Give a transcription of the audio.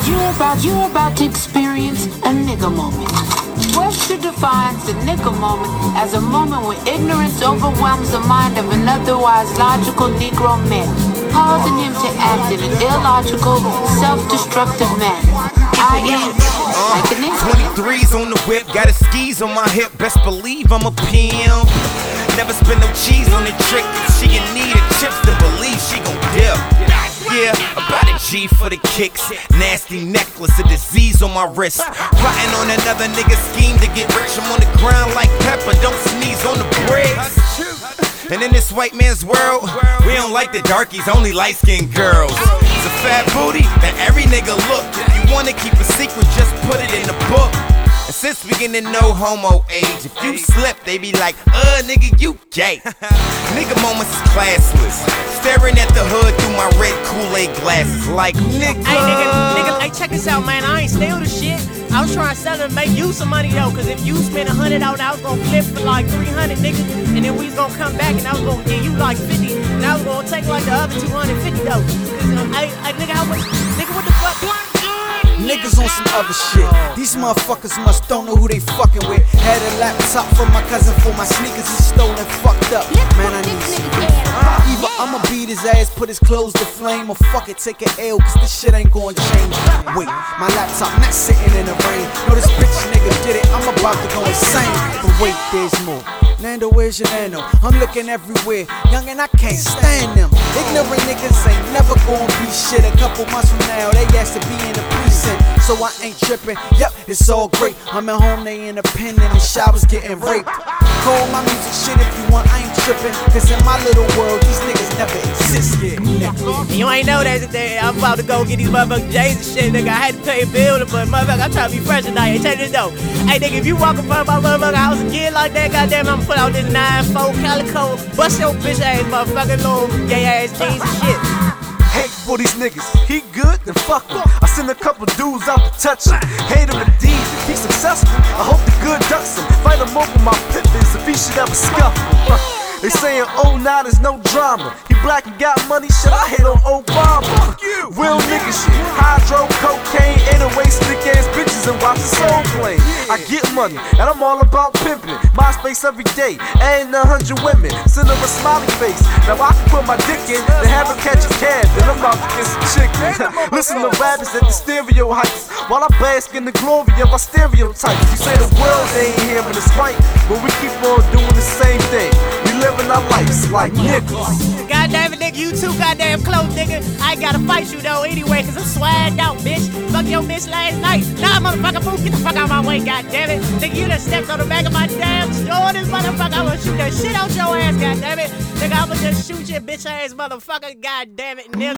You're about to experience a nigga moment. Webster defines the nigga moment as a moment when ignorance overwhelms the mind of an otherwise logical Negro man, causing him to act in an illogical, self-destructive manner. I am like a nigga. 23s on the whip, got a skis on my hip. Best believe I'm a pimp. Never spend no cheese on the trick. If she in need of chips, to believe she gon' dip. Yeah, about a G for the kicks. Nasty necklace, a disease on my wrist. Plotting on another nigga scheme to get rich. I'm on the ground like Pepper, don't sneeze on the bricks. And in this white man's world, we don't like the darkies, only light-skinned girls. It's a fat booty that every nigga look. If you wanna keep a secret, just put it in the book. And since we getting to no homo age, if you slip, they be like, nigga, you gay. Nigga moments is classless. Staring at the hood through my red Kool-Aid glasses like, nigga. Hey, nigga, hey, check this out, man. I ain't steal the shit. I was trying to sell it and make you some money, though. Cause if you spend 100 out, I was gonna flip for like 300, nigga. And then we was gonna come back and I was gonna give you like 50. And I was gonna take like the other 250, though. Cause, hey, nigga, how much? Nigga, what the fuck? Niggas on some other shit. These motherfuckers must don't know who they fucking with. Had a laptop from my cousin for my sneakers is stolen, fucked up. Man, I need some beef. Either I'ma beat his ass, put his clothes to flame, or fuck it, take an L, cause this shit ain't gonna change. Wait, my laptop not sitting in the rain. No, this bitch nigga did it, I'm about to go insane. But wait, there's more. Nando, where's your Nando? I'm looking everywhere, young and I can't stand them. Ignorant niggas ain't never gonna be shit. A couple months from now, they asked to be in the precinct, so I ain't tripping. Yep, it's all great. I'm at home, they independent, and showers getting raped. Call my music shit if you want, I ain't tripping. Cause in my little world, these niggas never exist here, nigga. You ain't know that I'm about to go get these motherfucking J's and shit, nigga. I had to pay a bill, but motherfucker, I'm trying to be fresh tonight. Hey, check this though. Hey, nigga, if you walk in front of my motherfucking house again like that, goddamn, I'ma put out this 9-4 calico, bust your bitch ass motherfucking little gay ass jeans and shit. Hate for these niggas, he good, then fuck him. I send a couple dudes out to touch him. Hate him indeed, if he's successful, I hope the good ducks him. Fight him over my pippins if he should ever scuff him. They saying, oh, nah, there's no drama. He black and got money, shit, I hate on Obama. Real nigga shit, hydro, cocaine, 808, stick ass bitches and watch the soul play. I get money, and I'm all about pimping. MySpace every day, adding 100 women, send them a smiley face. Now I can put my dick in, then have her catch a cab, then I'm out to get some chicken. Listen to rappers at the stereo heights, while I bask in the glory of our stereotypes. You say the world ain't hearing us right, but we keep on doing the same thing. We living our lives like niggas. Goddamn it, nigga, you too goddamn close, nigga. I ain't gotta fight you though anyway, cause I'm swagged out, bitch. Fuck your bitch last night. Nah, motherfucker, fool, get the fuck out my way, goddamn it. Nigga, you done stepped on the back of my damn Jordans, motherfucker. I'm gonna shoot that shit out your ass, goddamn it. Nigga, I'm gonna just shoot your bitch ass motherfucker, goddamn it, nigga.